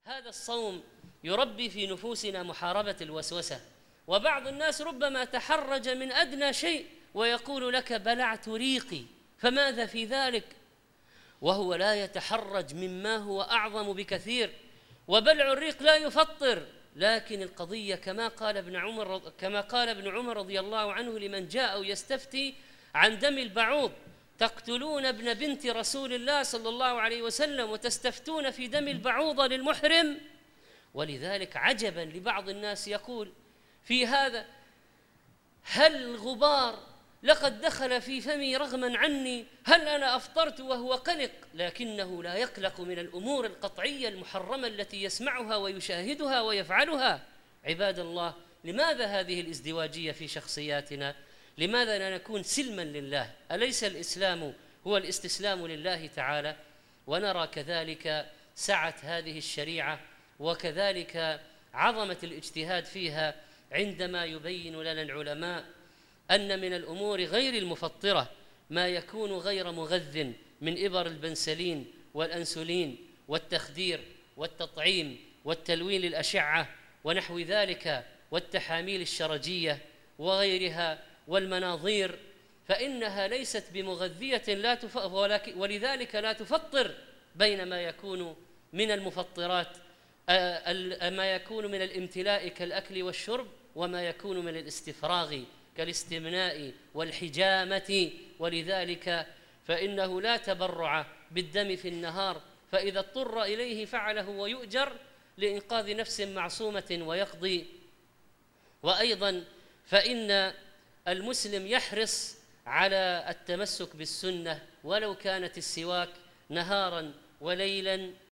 هذا الصوم يربي في نفوسنا محاربة الوسوسة، وبعض الناس ربما تحرج من أدنى شيء ويقول لك بلعت ريقي، فماذا في ذلك؟ وهو لا يتحرج مما هو أعظم بكثير. وبلع الريق لا يفطر، لكن القضية كما قال ابن عمر رضي الله عنه لمن جاء يستفتي عن دم البعوض: تقتلون ابن بنت رسول الله صلى الله عليه وسلم وتستفتون في دم البعوضة للمحرم. ولذلك عجبا لبعض الناس يقول في هذا: هل الغبار لقد دخل في فمي رغما عني، هل أنا أفطرت وهو قلق؟ لكنه لا يقلق من الأمور القطعية المحرمة التي يسمعها ويشاهدها ويفعلها. عباد الله، لماذا هذه الازدواجية في شخصياتنا؟ لماذا لا نكون سلما لله؟ أليس الإسلام هو الاستسلام لله تعالى؟ ونرى كذلك سعة هذه الشريعة وكذلك عظمة الاجتهاد فيها عندما يبين لنا العلماء أن من الأمور غير المفطرة ما يكون غير مغذ من إبر البنسلين والأنسولين والتخدير والتطعيم والتلوين للأشعة ونحو ذلك والتحاميل الشرجية وغيرها والمناظير، فإنها ليست بمغذية ولذلك لا تفطر، بينما يكون من المفطرات ما يكون من الامتلاء كالأكل والشرب، وما يكون من الاستفراغ كالاستمناء والحجامة. ولذلك فإنه لا تبرع بالدم في النهار، فإذا اضطر إليه فعله ويؤجر لإنقاذ نفس معصومة ويقضي. وأيضا فإن المسلم يحرص على التمسك بالسنة ولو كانت السواك نهارا وليلا